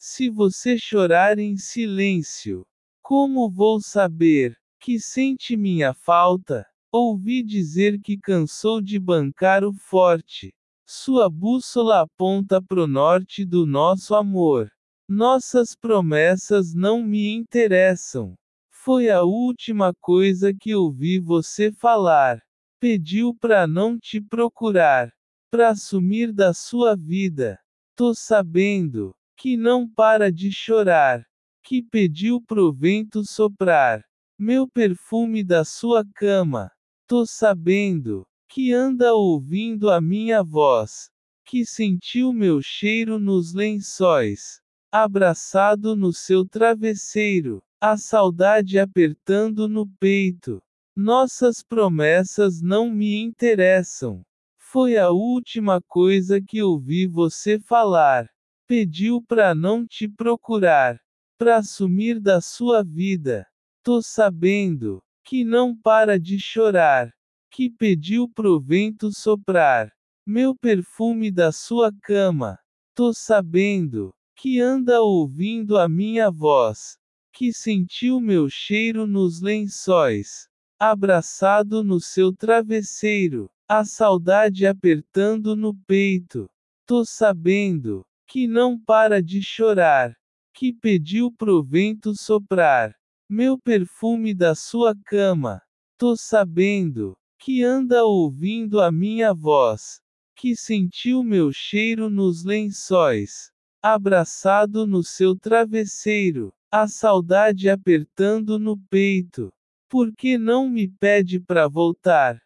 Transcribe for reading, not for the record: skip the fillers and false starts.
Se você chorar em silêncio, como vou saber que sente minha falta? Ouvi dizer que cansou de bancar o forte. Sua bússola aponta pro norte do nosso amor. Nossas promessas não me interessam. Foi a última coisa que ouvi você falar. Pediu pra não te procurar, pra sumir da sua vida. Tô sabendo que não para de chorar, que pediu pro vento soprar meu perfume da sua cama. Tô sabendo que anda ouvindo a minha voz, que sentiu meu cheiro nos lençóis, abraçado no seu travesseiro, a saudade apertando no peito. Nossas promessas não me interessam. Foi a última coisa que ouvi você falar. Pediu pra não te procurar, pra sumir da sua vida. Tô sabendo que não para de chorar, que pediu pro vento soprar meu perfume da sua cama. Tô sabendo que anda ouvindo a minha voz, que sentiu meu cheiro nos lençóis, abraçado no seu travesseiro, a saudade apertando no peito. Tô sabendo que não para de chorar, que pediu pro vento soprar meu perfume da sua cama. Tô sabendo que anda ouvindo a minha voz, que sentiu meu cheiro nos lençóis, abraçado no seu travesseiro, a saudade apertando no peito. Por que não me pede pra voltar?